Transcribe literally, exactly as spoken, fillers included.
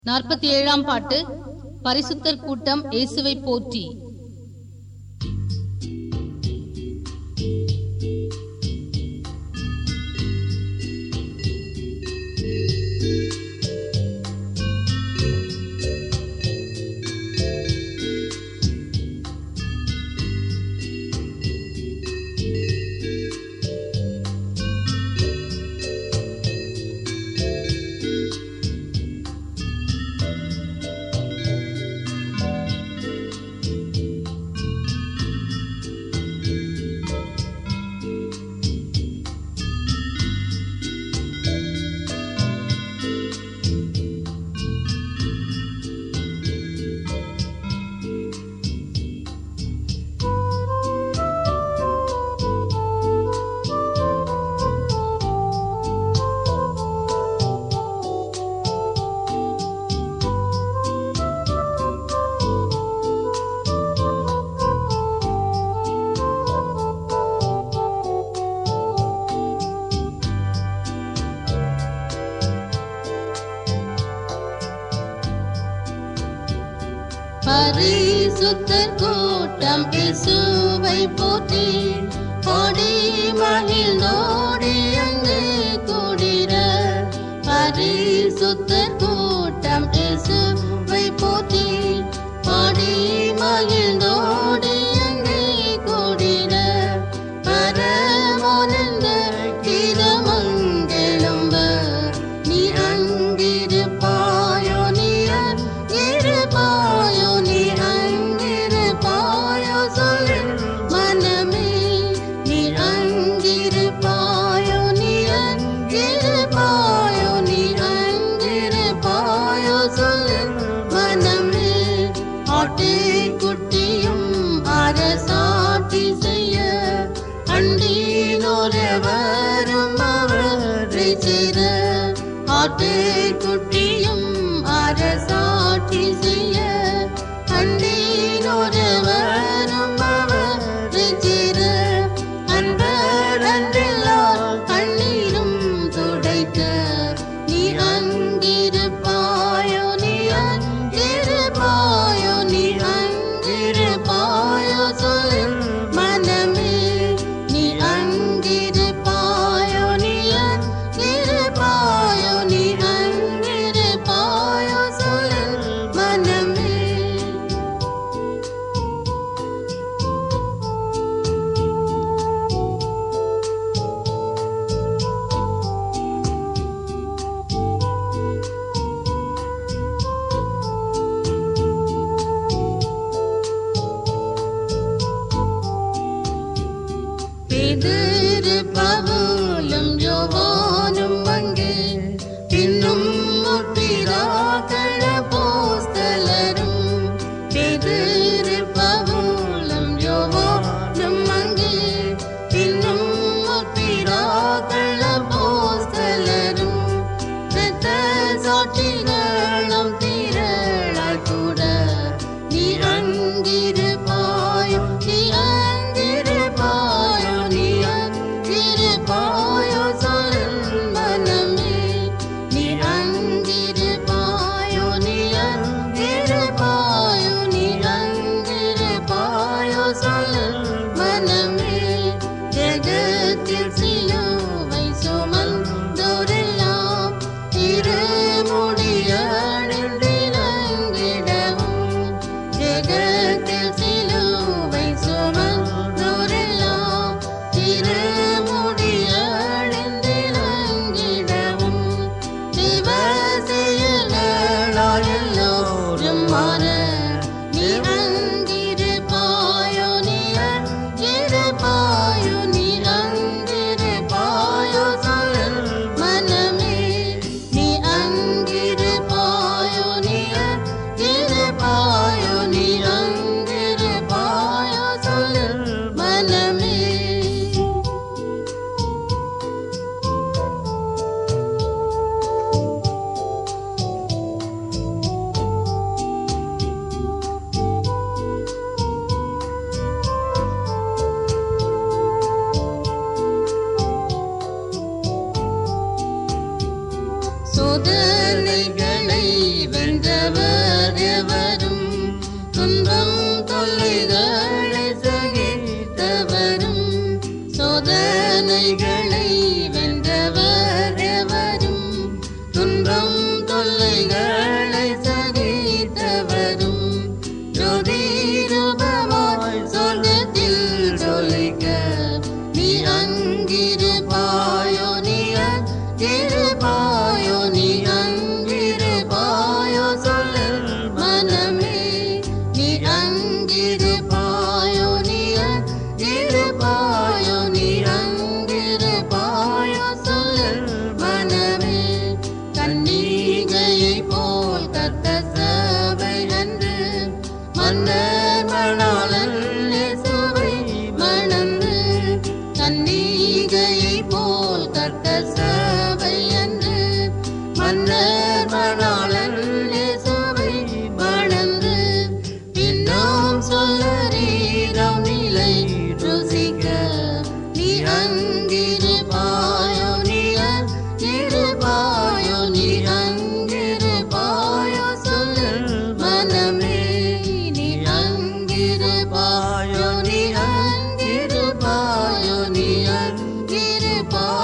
நாற்பத்தி ஏழாம் பாட்டு. பரிசுத்தர் கூட்டம் இயேசுவை போற்றி. பரிசுத்தர் கூட்டம் இயேசுவை போற்றி, கோடி மகிழ்ந்தோடி அங்கு கூடிட. பரிசுத்தர் கூட்டம் இயேசுவை போற்றி, கோடி மகிழ்ந்தோடி அங்கு கூடிட. பரமோனந்த கீதமங்கெழும்ப நீ அங்கிருப்பாயோ, நீ அங்கிருப்பாயோ, நீ அங்கிருப்பாயோ சொல்லு மனமே. நீ அங்கிருப்பாயோ, நீ அங்கிருப்பாயோ, நீ அங்கிருப்பாயோ சொல்லு மனமே. ஆட்டுக்குட்டியும் அரசாட்சி செய்ய அண்டினோரவரும் அவரை சேர. ஆட்டுக்குட்டியும் அரசாட்சி செய்ய அண்டினோரவரும் அவரை சேர. அன்பர் அன்றெல்லாம் கண்ணீரும் துடைக்க நீ அங்கிருப்பாயோ, நீ அங்கிருப்பாயோ, நீ அங்கிருப்பாயோ சொல்லு மனமே. நீ அங்கிருப்பாயோ, நீ அங்கிருப்பாயோ, நீ அங்கிருப்பாயோ சொல்லு மனமே. பேதுரு பவுலும் யோவானும் அங்கே, பின்னும் முற்பிதாக்கள் அப்போஸ்தலரும். பேதுரு பவுலும் யோவானும் அங்கே, பின்னும் முற்பிதாக்கள் அப்போஸ்தலரும். இரத்த சாட்சிகளும் திரளாய் கூட நீ அங்கிருப்பாயோ, நீ அங்கிருப்பாயோ, நீ அங்கிருப்பாயோ சொல்லு மனமே. நீ அங்கிருப்பாயோ, நீ அங்கிருப்பாயோ, நீ அங்கிருப்பாயோ சொல்லு மனமே. ஜெகத்தில் சிலுவை சுமந்தோரெல்லாம் இருமுடியணிந்திலங்கிடவும். ஜெகத்தில் சிலுவை சுமந்தோரெல்லாம் இருமுடியணிந்திலங்கிடவும். தேவசெயல்களால் எல்லோரும் மாற நீ அங்கிருப்பாயோ, நீ அங்கிருப்பாயோ, நீ அங்கிருப்பாயோ சொல்லு மனமே. நீ அங்கிருப்பாயோ, நீ அங்கிருப்பாயோ, நீ அங்கிருப்பாயோ சொல்லு மனமே. பார்